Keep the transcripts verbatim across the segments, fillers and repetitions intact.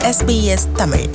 S B S Tamil.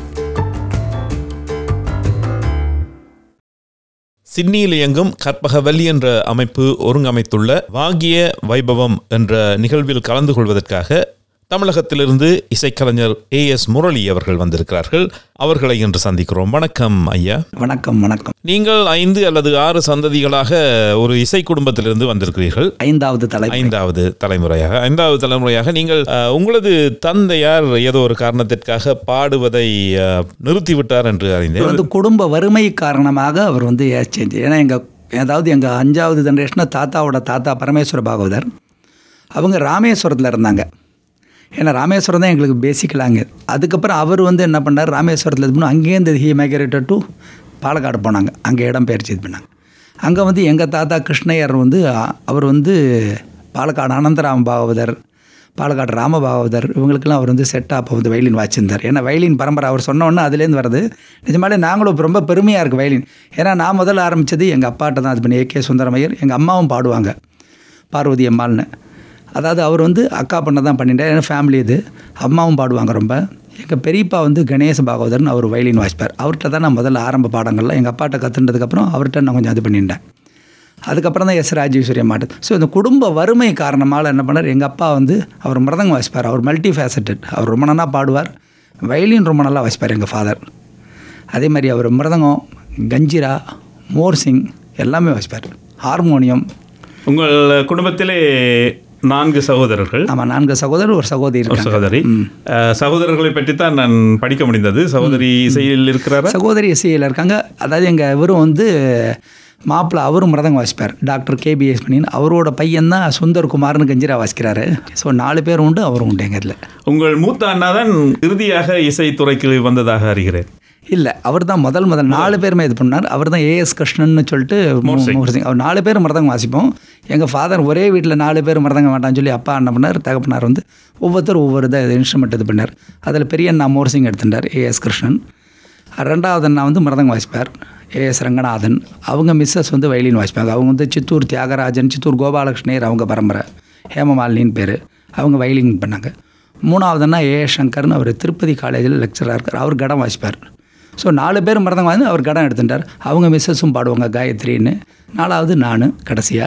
சிட்னியில் இயங்கும் கற்பகவல்லி என்ற அமைப்பு ஒருங்கமைத்துள்ள வாகிய வைபவம் என்ற நிகழ்வில் கலந்து கொள்வதற்காக தமிழகத்திலிருந்து இசைக்கலைஞர் ஏ எஸ் முரளி அவர்கள் வந்திருக்கிறார்கள். அவர்களை இன்று சந்திக்கிறோம். வணக்கம் ஐயா. வணக்கம். வணக்கம். நீங்கள் ஐந்து அல்லது ஆறு சந்ததிகளாக ஒரு இசை குடும்பத்திலிருந்து வந்திருக்கிறீர்கள். ஐந்தாவது தலை ஐந்தாவது தலைமுறையாக ஐந்தாவது தலைமுறையாக நீங்கள் உங்களது தந்தையார் ஏதோ ஒரு காரணத்திற்காக பாடுவதை நிறுத்திவிட்டார் என்று அறிந்தேன். வந்து குடும்ப வறுமை காரணமாக அவர் வந்து சேஞ்ச். ஏன்னா எங்கள் அதாவது எங்கள் அஞ்சாவது ஜென்ரேஷனில் தாத்தாவோட தாத்தா பரமேஸ்வர பாகவதர் அவங்க ராமேஸ்வரத்தில் இருந்தாங்க. ஏன்னா ராமேஸ்வரம் தான் எங்களுக்கு பேசிக்கலாங்க. அதுக்கப்புறம் அவர் வந்து என்ன பண்ணார், ராமேஸ்வரத்தில் இது பண்ணோம். அங்கேருந்து ஹி மைக்ரேட்டட் டு பாலக்காடு போனாங்க. அங்கே இடம் பெயர்ச்சி இது பண்ணாங்க. அங்கே வந்து எங்கள் தாத்தா கிருஷ்ணய்யர் வந்து அவர் வந்து பாலக்காடு அனந்தராம பாகவதர், பாலக்காடு ராமபாகவதர் இவங்களுக்கெல்லாம் அவர் வந்து செட் அப்போ வந்து வயலின் வாச்சிருந்தார். ஏன்னா வயலின் பரம்பரை அவர் சொன்னோன்னே அதுலேருந்து வருது. நிஜமாலே நாங்களும் ரொம்ப பெருமையாக இருக்குது வயலின். ஏன்னா நான் முதல்ல ஆரம்பித்தது எங்கள் அப்பாட்ட தான். அது பண்ணி ஏ கே சுந்தரமையர். எங்கள் அம்மாவும் பாடுவாங்க, பார்வதி அம்மாள்னு. அதாவது அவர் வந்து அக்கா பண்ண தான் பண்ணிட்டார். ஏன்னா ஃபேமிலி இது. அம்மாவும் பாடுவாங்க ரொம்ப. எங்கள் பெரியப்பா வந்து கணேச பாகவதர்னு அவர் வயலின் வாசிப்பார். அவர்கிட்ட தான் நான் முதல்ல ஆரம்ப பாடங்கள்லாம் எங்கள் அப்பாட்ட கற்றுன்றதுக்கப்புறம் அவர்கிட்ட நான் கொஞ்சம் இது பண்ணிட்டேன். அதுக்கப்புறம் தான் எஸ் ராஜேஸ்வரி அம்மாட்டு. ஸோ இந்த குடும்ப வறுமை காரணமாக என்ன பண்ணார், எங்கள் அப்பா வந்து அவர் மிருதங்கம் வாசிப்பார். அவர் மல்டி ஃபேசட்டட். அவர் ரொம்ப நல்லா பாடுவார். வயலின் ரொம்ப நல்லா வாசிப்பார் எங்கள் ஃபாதர். அதே மாதிரி அவர் மிருதங்கம், கஞ்சிரா, மோர்சிங் எல்லாமே வாசிப்பார். ஹார்மோனியம். உங்கள் குடும்பத்திலே நான்கு சகோதரர்கள்? ஆமாம், நான்கு சகோதரர், ஒரு சகோதரி. ஒரு சகோதரி. சகோதரர்களை பற்றி தான் நான் படிக்க முடிந்தது. சகோதரி இசையில் இருக்கிறார். சகோதரி இசையில் இருக்காங்க. அதாவது எங்கள் இவரும் வந்து மாப்பிள்ளை, அவரும் மிருதங்கம் வாசிப்பார். டாக்டர் கேபிஎஸ் பண்ணின்னு அவரோட பையன் தான் சுந்தர்குமார்னு கஞ்சிரா வாசிக்கிறாரு. ஸோ நாலு பேர் உண்டு, அவரும் உண்டு எங்கள் இதில். உங்கள் மூத்த அண்ணா தான் இறுதியாக இசைத்துறைக்கு வந்ததாக அறிகிறேன். இல்லை, அவர் தான் முதல் முதல் நாலு பேருமே இது பண்ணார். அவர் தான் ஏஎஸ் கிருஷ்ணன்னு சொல்லிட்டு மோர்சிங். அவர் நாலு பேர் மிருதங்கம் வாசிப்போம். எங்கள் ஃபாதர் ஒரே வீட்டில் நாலு பேர் மிருதங்கம் வேண்டாம்னு சொல்லி அப்பா என்ன பண்ணார், தகப்பனார் வந்து ஒவ்வொருத்தரும் ஒவ்வொரு இதை இன்ஸ்ட்ருமெண்ட் இது பண்ணார். அதில் பெரிய அண்ணா மோர்சிங் எடுத்துட்டார், ஏஎஸ் கிருஷ்ணன். ரெண்டாவது அண்ணா வந்து மிருதங்கம் வாசிப்பார், ஏஎஸ் ரங்கநாதன். அவங்க மிஸ்ஸஸ் வந்து வயலின் வாசிப்பாங்க. அவங்க வந்து சித்தூர் தியாகராஜன், சித்தூர் கோபாலகிருஷ்ணர் அவங்க பரம்பரை, ஹேமமாலினின்னு பேர். அவங்க வயலின் பண்ணாங்க. மூணாவது அண்ணா ஏ சங்கர்னு அவர் திருப்பதி காலேஜில் லெக்சராக இருக்கார். அவர் கடம் வாசிப்பார். ஸோ நாலு பேர் மிருதங்கம் வாங்கி அவர் கடம் எடுத்துட்டார். அவங்க மிஸ்ஸஸும் பாடுவாங்க, காயத்ரின்னு. நாலாவது நான் கடைசியாக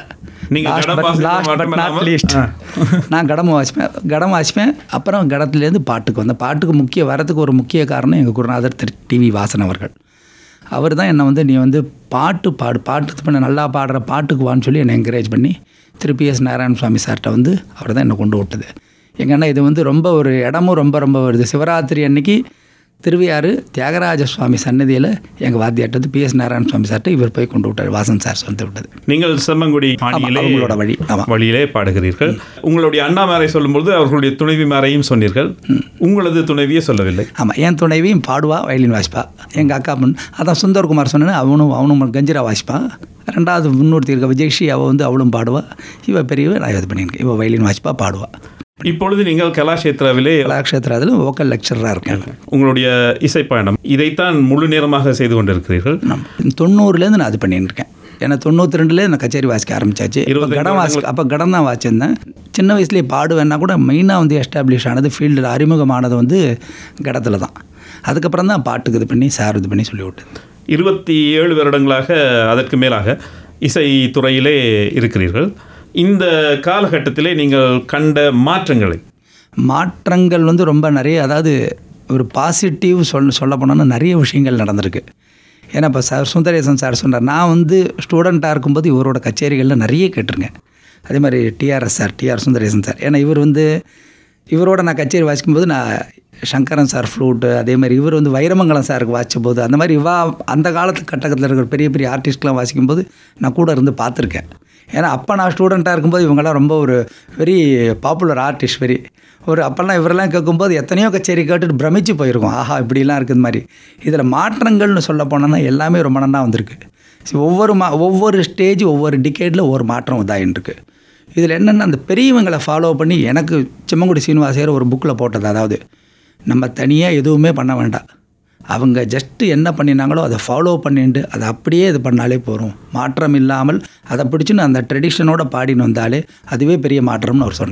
நான் கடம் வாசிப்பேன் கடம் வாசிப்பேன் அப்புறம் கடத்துலேருந்து பாட்டுக்கு வந்தேன். பாட்டுக்கு முக்கிய வரத்துக்கு ஒரு முக்கிய காரணம் எங்கள் குருநாதர் திரு டிவி வாசன் அவர்கள். அவர் தான் என்னை வந்து நீ வந்து பாட்டு பாடு, பாட்டு பண்ண நல்லா பாடுற பாட்டுக்கு வான்னு சொல்லி என்னை என்கரேஜ் பண்ணி திரு பி எஸ் நாராயண சுவாமி சார்கிட்ட வந்து அவர் தான் என்னை கொண்டு விட்டது. எங்கன்னா இது வந்து ரொம்ப ஒரு இடமும் ரொம்ப ரொம்ப வருது. சிவராத்திரி அன்னைக்கு திருவையாறு தியாகராஜ சுவாமி சன்னதியில் எங்கள் வாத்தியாட்டது பி எஸ் நாராயண சுவாமி சார்ட்டு இவர் போய் கொண்டு விட்டார், வாசன் சார் வந்து விட்டது. நீங்கள் செம்மங்குடி அவங்களோட வழி வழியிலே பாடுகிறீர்கள். உங்களுடைய அண்ணாமாரை சொல்லும்போது அவர்களுடைய துணைவிமாரையும் சொன்னீர்கள், உங்களது துணைவியே சொல்லவில்லை. ஆமாம், என் துணைவியும் பாடுவா, வயலின் வாசிப்பா. எங்கள் அக்கா பொண்ணு அதான் சுந்தர்குமார் சொன்னேன்னு அவனும் அவனும் கஞ்சிரா வாசிப்பான். ரெண்டாவது முன்னூற்றி இருக்க விஜயஸ்ரீ அவள் வந்து அவளும் பாடுவா. இவள் பெரியவ நான் இது பண்ணியிருக்கேன். இவள் வயலின் வாசிப்பா, பாடுவா. இப்பொழுது நீங்கள் கலாக்ஷேத்ராவிலே கலாக்ஷேத்ராவில் வோக்கல் லெக்சராக இருக்கேன். உங்களுடைய இசை பயணம் இதைத்தான் முழு நேரமாக செய்து கொண்டிருக்கிறீர்கள்? தொண்ணூறுலேருந்து நான் அது பண்ணியிருக்கேன். ஏன்னா தொண்ணூற்றி ரெண்டுலேயே நான் கச்சேரி வாசிக்க ஆரம்பிச்சாச்சு. கடம் வாசி அப்போ கடம் தான் வாசிச்சிருந்தேன். சின்ன வயசுலேயே பாடுவேன்னா கூட மெயினாக வந்து எஸ்டாப்ளிஷ் ஆனது, ஃபீல்டில் அறிமுகமானது வந்து கடத்தில் தான். அதுக்கப்புறம் தான் பாட்டுக்கு இது பண்ணி சார் இது பண்ணி சொல்லி விட்டு இருபத்தி ஏழு வருடங்களாக அதற்கு மேலாக இசை துறையிலே இருக்கிறீர்கள். இந்த காலகட்டத்திலே நீங்கள் கண்ட மாற்றங்களை? மாற்றங்கள் வந்து ரொம்ப நிறைய, அதாவது ஒரு பாசிட்டிவ் சொல் சொல்ல போனோன்னா நிறைய விஷயங்கள் நடந்திருக்கு. ஏன்னா இப்போ சார் சுந்தரேசன் சார் சொன்னார், நான் வந்து ஸ்டூடெண்ட்டாக இருக்கும்போது இவரோட கச்சேரிகளில் நிறைய கேட்டிருக்கேன். அதே மாதிரி TRS sir, TR Sundaresan sir. ஏன்னா இவர் வந்து இவரோட நான் கச்சேரி வாசிக்கும்போது நான் சங்கரன் சார் ஃப்ளூட்டு, அதே மாதிரி இவர் வந்து வைரமங்கலம் சாருக்கு வாசிச்சபோது, அந்த மாதிரி இவா அந்த காலத்து கட்டத்தில் இருக்கிற பெரிய பெரிய ஆர்டிஸ்ட்லாம் வாசிக்கும்போது நான் கூட இருந்து பார்த்துருக்கேன். ஏன்னா அப்போ நான் ஸ்டூடெண்ட்டாக இருக்கும்போது இவங்கெல்லாம் ரொம்ப ஒரு வெரி பாப்புலர் ஆர்டிஸ்ட், வெரி ஒரு அப்போல்லாம் இவரெல்லாம் கேட்கும்போது எத்தனையோ கச்சேரி கேட்டுட்டு பிரமிச்சு போயிருக்கோம். ஆஹா, இப்படிலாம் இருக்குது மாதிரி. இதில் மாற்றங்கள்னு சொல்ல போனோன்னா எல்லாமே ரொம்ப நல்லா வந்திருக்கு. ஒவ்வொரு மா ஒவ்வொரு ஸ்டேஜ் ஒவ்வொரு டிகேடில் ஒவ்வொரு மாற்றம் இதாகின்னு இருக்குது. இதில் என்னென்னா அந்த பெரியவங்களை ஃபாலோ பண்ணி எனக்கு செம்மங்குடி சீனிவாசையர் ஒரு புக்கில் போட்டது, அதாவது நம்ம தனியாக எதுவுமே பண்ண வேண்டாம், அவங்க ஜஸ்ட்டு என்ன பண்ணினாங்களோ அதை ஃபாலோ பண்ணிட்டு அதை அப்படியே இது பண்ணாலே போகிறோம், மாற்றம் இல்லாமல் அதை பிடிச்சின்னு அந்த ட்ரெடிஷனோட பாடின்னு வந்தாலே அதுவே பெரிய மாற்றம்னு அவர் சொன்னது.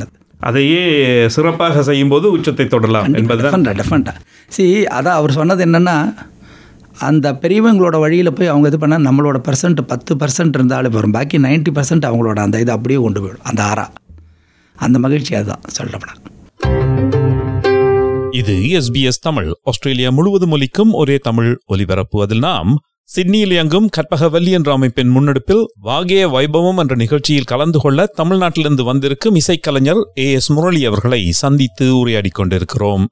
அதையே சிறப்பாக செய்யும்போது உச்சத்தை தொடரலாம் என்பதுதான். டெஃபரெண்டாக சி அதான் அவர் சொன்னது என்னென்னா, அந்த பெரியவங்களோட வழியில் போய் அவங்க இது பண்ணால் நம்மளோட பர்சன்ட் பத்து பர்சன்ட் இருந்தாலும் வரும், பாக்கி நைன்ட்டி பர்சன்ட் அவங்களோட அந்த இதை அப்படியே கொண்டு போயிடும், அந்த ஆறா. அந்த மகிழ்ச்சி அதுதான் சொல்லப்படாது. இது எஸ்பிஎஸ் தமிழ், ஆஸ்திரேலியா முழுவதும் ஒலிக்கும் ஒரே தமிழ் ஒலிபரப்பு. அதில் நாம் சிட்னியில் இயங்கும் கற்பகவல்லி என்ற அமைப்பின் முன்னெடுப்பில் வாகேய வைபவம் என்ற நிகழ்ச்சியில் கலந்து கொள்ள தமிழ்நாட்டிலிருந்து வந்திருக்கும் இசைக்கலைஞர் ஏ எஸ் முரளி அவர்களை சந்தித்து உரையாடி கொண்டிருக்கிறோம்.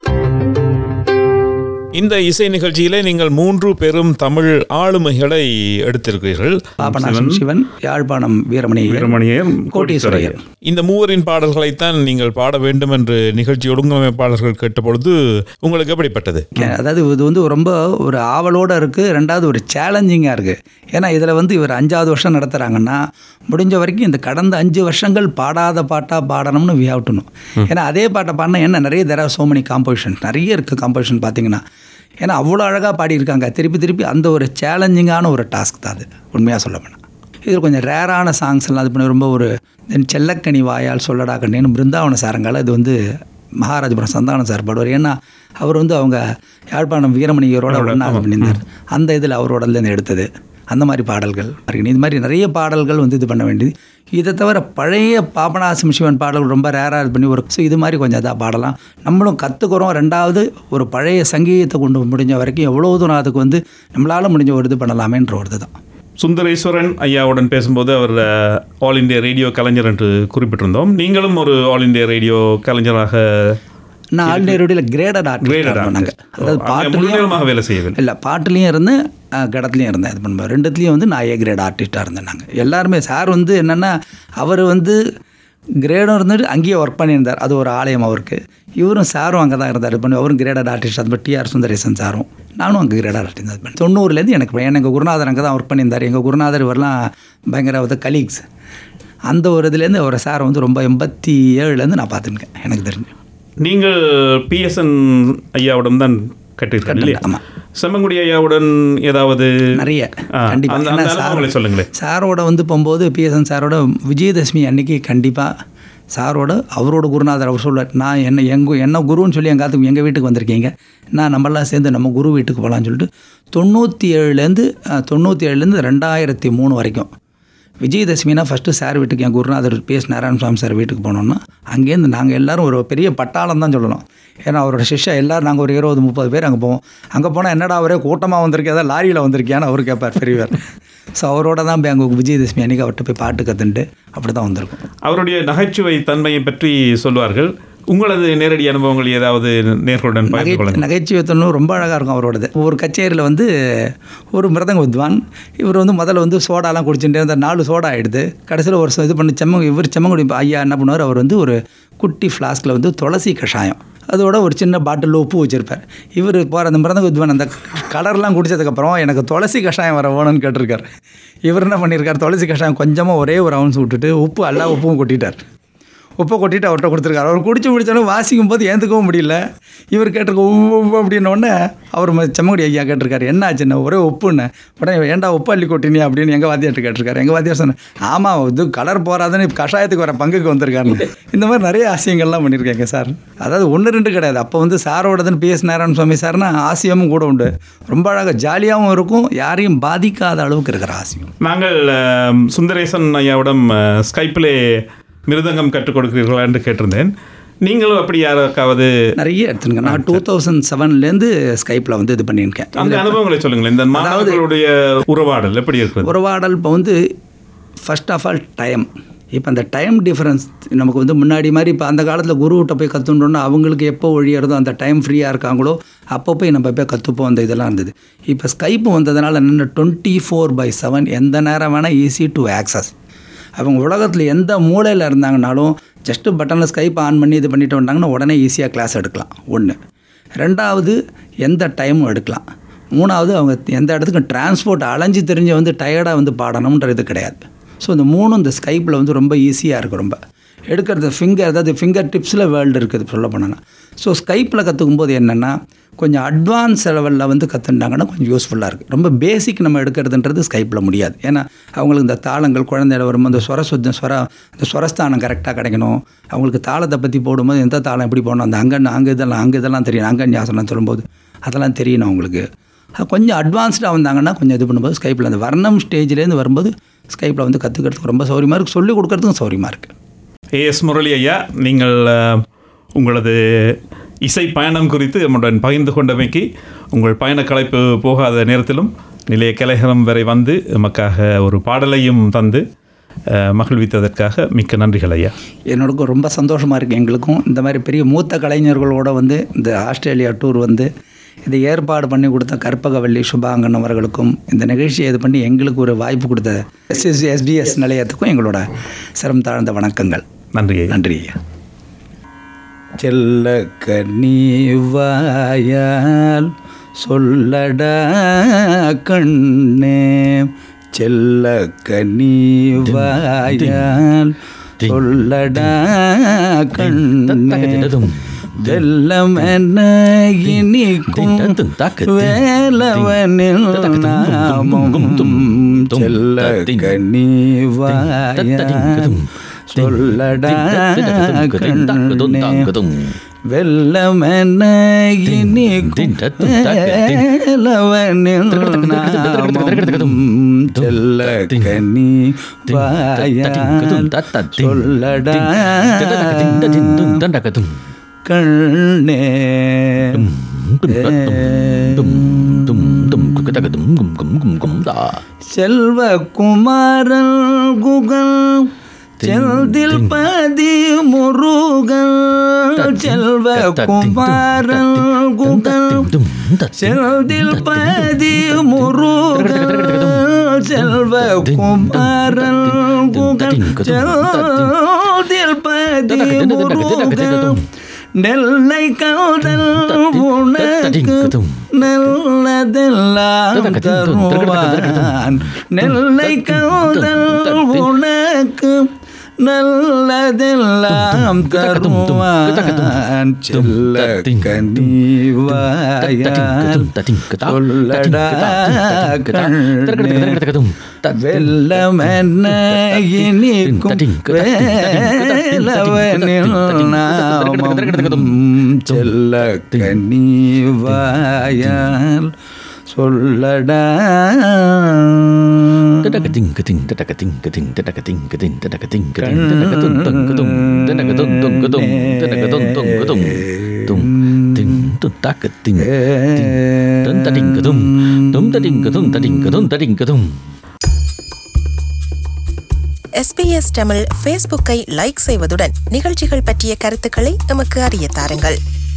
இந்த இசை நிகழ்ச்சியிலே நீங்கள் மூன்று பெரும் தமிழ் ஆளுமைகளை எடுத்திருக்கிறீர்கள். பாபநாசம் சிவன், யாழ்ப்பாணம் வீரமணி வீரமணியர், கோட்டீஸ்வரர். இந்த மூவரின் பாடல்களைத்தான் நீங்கள் பாட வேண்டும் என்று நிகழ்ச்சி ஒழுங்கமைப்பாளர்கள் கேட்டபொழுது உங்களுக்கு எப்படிப்பட்டது? அதாவது இது வந்து ரொம்ப ஒரு ஆவலோடு இருக்குது, ரெண்டாவது ஒரு சேலஞ்சிங்காக இருக்குது. ஏன்னா இதில் வந்து இவர் அஞ்சாவது வருஷம் நடத்துகிறாங்கன்னா முடிஞ்ச வரைக்கும் இந்த கடந்த அஞ்சு வருஷங்கள் பாடாத பாட்டாக பாடணும்னு வி ஹேவ் டு நோ. ஏன்னா அதே பாட்டை பாடினா என்ன, நிறைய there are so many composition, நிறைய இருக்குது காம்போசிஷன் பார்த்தீங்கன்னா. ஏன்னா அவ்வளோ அழகாக பாடியிருக்காங்க, திருப்பி திருப்பி. அந்த ஒரு சேலஞ்சிங்கான ஒரு டாஸ்க் தான் அது, உண்மையாக சொல்ல போனால். இதில் கொஞ்சம் ரேரான சாங்ஸ் எல்லாம் அது பண்ணி ரொம்ப ஒரு தென் செல்லக்கனி வாயால் சொல்லடா கண்ணேன்னு பிருந்தாவன சாரங்கால இது வந்து மகாராஜபுரம் சந்தானம் சார் பாடுவார். ஏன்னா அவர் வந்து அவங்க யாழ்ப்பாணம் வீரமணியரோட ஒன்றா இது பண்ணியிருந்தார். அந்த இதில் அவரோடலேருந்து எடுத்தது அந்த மாதிரி பாடல்கள். இது மாதிரி நிறைய பாடல்கள் வந்து இது பண்ண வேண்டியது. இதை தவிர பழைய பாபநாசம் சிவன் பாடல்கள் ரொம்ப ரேராக இது பண்ணி ஒரு ஸோ இது மாதிரி கொஞ்சம் இதாக பாடலாம், நம்மளும் கற்றுக்குறோம். ரெண்டாவது ஒரு பழைய சங்கீதத்தை கொண்டு முடிஞ்ச வரைக்கும் எவ்வளோ தூரம் அதுக்கு வந்து நம்மளால் முடிஞ்ச ஒரு இது பண்ணலாமேன்ற ஒரு இது தான். சுந்தரேஸ்வரன் ஐயாவுடன் பேசும்போது அவர் ஆல் இண்டியா ரேடியோ கலைஞர் என்று குறிப்பிட்டிருந்தோம். நீங்களும் ஒரு ஆல் இண்டியா ரேடியோ கலைஞராக? நான் ஆல் இண்டியா ரேடியோவில் கிரேடட் ஆர்டிஸ்ட் நாங்கள். அதாவது பாட்டுலையும் வேலை செய்யவில்லை, இல்லை பாட்டுலேயும் இருந்து கடத்துலையும் இருந்தேன். இது பண்ணுவேன், ரெண்டுத்துலேயும் வந்து நான் ஏ கிரேட் ஆர்டிஸ்ட்டாக இருந்தேன். நாங்கள் எல்லாருமே சார் வந்து என்னென்னா அவர் வந்து கிரேடும் இருந்துட்டு அங்கேயே ஒர்க் பண்ணியிருந்தார், அது ஒரு ஆலயம் அவருக்கு. இவரும் சாரும் அங்கே தான் இருந்தார், இது பண்ணி அவரும் கிரேடட் ஆர்டிஸ்ட். அது டி ஆர் சுந்தரேசன் சாரும் நானும் அங்கே கிரேடட் ஆர்டிஸ்ட் அது பண்ணி தொண்ணூறுலேருந்து எனக்கு எங்கள் குருநாதர் அங்கே தான் ஒர்க் பண்ணியிருந்தார். எங்கள் குருநாதர் இவரெல்லாம் பயங்கர கலீக்ஸ். அந்த ஒரு இதுலேருந்து அவரை சாரை வந்து ரொம்ப எண்பத்தி ஏழுலேருந்து நான் பார்த்துருக்கேன் எனக்கு தெரிஞ்சு. நீங்கள் பிஎஸ்என் ஐயாவுடன் தான் கட்டிருக்கீங்க. ஆமாம். செம்மங்குடி ஐயாவுடன் ஏதாவது? நிறைய கண்டிப்பாக சொல்லுங்களேன். சாரோட வந்து போகும்போது பிஎஸ்என் சாரோட விஜயதசமி அன்னைக்கு கண்டிப்பாக சாரோட அவரோட குருநாதர் அவர் சொல்ல, நான் என்ன எங்கள் என்ன குருன்னு சொல்லி எங்காத்துக்கு எங்கள் வீட்டுக்கு வந்திருக்கீங்க, நான் நம்மளாம் சேர்ந்து நம்ம குரு வீட்டுக்கு போகலான்னு சொல்லிட்டு தொண்ணூற்றி ஏழுலேருந்து தொண்ணூற்றி ஏழுலேருந்து ரெண்டாயிரத்தி மூணு வரைக்கும் விஜயதசமினா ஃபஸ்ட்டு சார் வீட்டுக்கு என் குருநாதர் P S Narayana Swamy sir வீட்டுக்கு போனோம்னா அங்கேருந்து நாங்கள் எல்லோரும் ஒரு பெரிய பட்டாளம் தான் சொல்லணும். ஏன்னா அவரோட சிஷ்யா எல்லோரும் நாங்கள் ஒரு இருபது முப்பது பேர் அங்கே போவோம். அங்கே போனால் என்னடா அவரே கூட்டமாக வந்திருக்கேன், ஏதாவது லாரியில் வந்திருக்கேன்னு அவர் கேட்பார் பெரியவர். ஸோ அவரோட தான் போய் அங்கே விஜயதசமி அன்றைக்கி அவர்கிட்ட போய் பாட்டு கற்றுண்டு அப்படி தான் வந்திருக்கும். அவருடைய நகைச்சுவை தன்மையை பற்றி சொல்வார்கள். உங்களது நேரடி அனுபவங்கள் ஏதாவது நேர்களுடன் நகைச்சுவை தன்மை ரொம்ப அழகாக இருக்கும் அவரோடது. ஒரு கச்சேரியில் வந்து ஒரு மிருதங்க வித்வான் இவர் வந்து முதல்ல வந்து சோடாலாம் குடிச்சுட்டு அந்த நாலு சோடா ஆகிடுது. கடைசியில் ஒரு இது பண்ணி செம்ம இவர் செம்மங்குடி ஐயா என்ன பண்ணுவார், அவர் வந்து ஒரு குட்டி ஃப்ளாஸ்கில் வந்து துளசி கஷாயம் அதோட ஒரு சின்ன பாட்டிலில் உப்பு வச்சுருப்பார். இவர் போகிற அந்த மிருதங்க வித்வான் அந்த கலர்லாம் குடித்ததுக்கப்புறம் எனக்கு துளசி கஷாயம் வர வேணும்னு கேட்டிருக்கார். இவர் என்ன பண்ணியிருக்கார், துளசி கஷாயம் கொஞ்சமாக ஒரே ஒரு அவுன்ஸ் விட்டுட்டு உப்பு எல்லா உப்பும் கொட்டிட்டார். உப்பை கொட்டிட்டு அவர்கிட்ட கொடுத்துருக்காரு. அவர் குடிச்சு முடிச்சாலும் வாசிக்கும் போது ஏற்றுக்கவும் முடியல. இவர் கேட்டிருக்க உப்பு அப்படின்னோடனே அவர் செம்மங்குடி ஐயா கேட்டிருக்காரு, என்ன ஆச்சுன்னா ஒரே உப்புன்னு. உடனே ஏன்டா உப்பு அள்ளி கொட்டினி அப்படின்னு எங்கள் வாத்தியார்ட்ட கேட்டிருக்காரு. எங்கள் வாத்தியார் சொன்னேன், ஆமாம் இது கலர் போகாதுன்னு கஷாயத்துக்கு வர பங்குக்கு வந்திருக்காருன்னு. இந்த மாதிரி நிறைய ஆசியங்கள்லாம் பண்ணியிருக்கேங்க சார். அதாவது ஒன்று ரெண்டு கிடையாது. அப்போ வந்து சாரோடதுன்னு பி எஸ் நாராயண சுவாமி சார்னா ஆசியமும் கூட உண்டு. ரொம்ப அழகாக ஜாலியாகவும் இருக்கும், யாரையும் பாதிக்காத அளவுக்கு இருக்கிற ஆசியம். நாங்கள் சுந்தரேசன் ஐயாவிடம் ஸ்கைப்பிலே மிருதங்கம் கற்றுக் கொடுக்கிறீர்களா என்று கேட்டிருந்தேன். நீங்களும் அப்படி யாருக்காவது? நிறைய எடுத்துருங்க. நான் டூ தௌசண்ட் செவன்லேருந்து ஸ்கைப்பில் வந்து இது பண்ணியிருக்கேன். அந்த அனுபவங்களை சொல்லுங்களேன். இந்த மாணவர்களுடைய உறவாடல் எப்படி இருக்குது? உறவாடல் இப்போ வந்து ஃபர்ஸ்ட் ஆஃப் ஆல் டைம். இப்போ அந்த டைம் டிஃப்ரென்ஸ் நமக்கு வந்து முன்னாடி மாதிரி இப்போ அந்த காலத்தில் குருவிட்ட போய் கற்றுட்டோன்னா அவங்களுக்கு எப்போ ஒழியறதோ அந்த டைம் ஃப்ரீயாக இருக்காங்களோ அப்போ போய் நம்ம போய் கற்றுப்போம். அந்த இதெல்லாம் இருந்தது. இப்போ ஸ்கைப்பு வந்ததுனால என்னென்ன டுவெண்ட்டி ஃபோர் பை செவன் எந்த நேரம் வேணால் ஈஸி டு ஆக்சஸ். அவங்க உலகத்தில் எந்த மூலையில் இருந்தாங்கனாலும் ஜஸ்ட்டு பட்டனில் ஸ்கைப் ஆன் பண்ணி இது பண்ணிட்டு வந்தாங்கன்னா உடனே ஈஸியாக கிளாஸ் எடுக்கலாம். ஒன்று. ரெண்டாவது எந்த டைமும் எடுக்கலாம். மூணாவது அவங்க எந்த இடத்துக்கும் டிரான்ஸ்போர்ட் அலைஞ்சு தெரிஞ்சு வந்து டயர்டாக வந்து பாடணுன்றது கிடையாது. ஸோ இந்த மூணும் இந்த ஸ்கைப்பில் வந்து ரொம்ப ஈஸியாக இருக்குது. ரொம்ப எடுக்கிறது ஃபிங்கர் அதாவது ஃபிங்கர் டிப்ஸில் வேர்ல்டு இருக்குது சொல்ல போனோன்னா. ஸோ ஸ்கைப்பில் கற்றுக்கும் போது என்னென்னா கொஞ்சம் அட்வான்ஸ் லெவலில் வந்து கற்றுட்டாங்கன்னா கொஞ்சம் யூஸ்ஃபுல்லாக இருக்குது. ரொம்ப பேசிக் நம்ம எடுக்கிறதுன்றது ஸ்கைப்பில் முடியாது. ஏன்னா அவங்களுக்கு இந்த தாளங்கள் குழந்தையில வரும்போது அந்த ஸ்வர சுத்தம் ஸ்வர அந்த ஸ்வரஸ்தானம் கரெக்டாக கிடைக்கணும். அவங்களுக்கு தாளத்தை பற்றி போடும்போது எந்த தாளம் எப்படி போடணும், அந்த அங்கே அங்கே இதெல்லாம் அங்கே இதெல்லாம் தெரியணும், அங்கன்யாசனம் சொல்லும்போது அதெல்லாம் தெரியணும் அவங்களுக்கு. கொஞ்சம் அட்வான்ஸ்டாக வந்தாங்கன்னா கொஞ்சம் இது பண்ணும்போது ஸ்கைப்பில் அந்த வர்ணம் ஸ்டேஜ்லேருந்து வரும்போது ஸ்கைப்பில் வந்து கற்றுக்கிறதுக்கு ரொம்ப சௌரியமாக இருக்குது, சொல்லிக் கொடுக்கறதுக்கும் சௌரியமாக இருக்குது. ஏஎஸ் முரளி ஐயா, நீங்கள் உங்களது இசை பயணம் குறித்து நம்முடன் பகிர்ந்து கொண்டமைக்கு, உங்கள் பயண களைப்பு போகாத நேரத்திலும் நிலைய கலையகம் வரை வந்து நமக்காக ஒரு பாடலையும் தந்து மகிழ்வித்ததற்காக மிக்க நன்றிகள் ஐயா. என்னோடக்கும் ரொம்ப சந்தோஷமாக இருக்குது. எங்களுக்கும் இந்த மாதிரி பெரிய மூத்த கலைஞர்களோடு வந்து இந்த ஆஸ்திரேலியா டூர் வந்து இதை ஏற்பாடு பண்ணி கொடுத்த கற்பகவல்லி சுபாங்கன் அவர்களுக்கும், இந்த நிகழ்ச்சியை இது பண்ணி எங்களுக்கு ஒரு வாய்ப்பு கொடுத்த எஸ்எஸ் எஸ்பிஎஸ் நிலையத்துக்கும் எங்களோட சிரம் தாழ்ந்த வணக்கங்கள். நன்றி நன்றி ஐயா. செல்ல கனிவாயால் சொல்லடா கண்ணே, செல்ல கனிவாயால் சொல்லடா கண்ணே, வெல்லம் என்ன இனிக்கும் வேலவனில் நாமம், செல்ல கனிவாயால் சொல்லடா கண்ணே, வெல்லம் என்ன இனிக்கும் வேலவனில் நாமம், செல்ல கனிவாயால் சொல்லடா கண்ணே. செல்வ குமாரன் குகன் செல்தில் பதி முருகன், செல்வ குமாரன் குகன் செல்தில் பதி முருகன், செல்வ குமாரன் குகன் செல்தில் பதி முருகன், நெல்லை காதல் உனக்கு நல்லதெல்லாம் தருவான், நெல்லை காதல் உனக்கு நல்லதெல்லாம் தருவான், செல்ல கனிவாயால் சொல்லடா கண்ணே, வெல்லம் என்ன இனிக்கும் வேலவனில் நாமம், செல்ல கனிவாயால் சொல்லடா. எஸ்பிஎஸ் தமிழ் ஃபேஸ்புக்கை லைக் செய்வதுடன் நிகழ்ச்சிகள் பற்றிய கருத்துக்களை எமக்கு அறிய தாருங்கள்.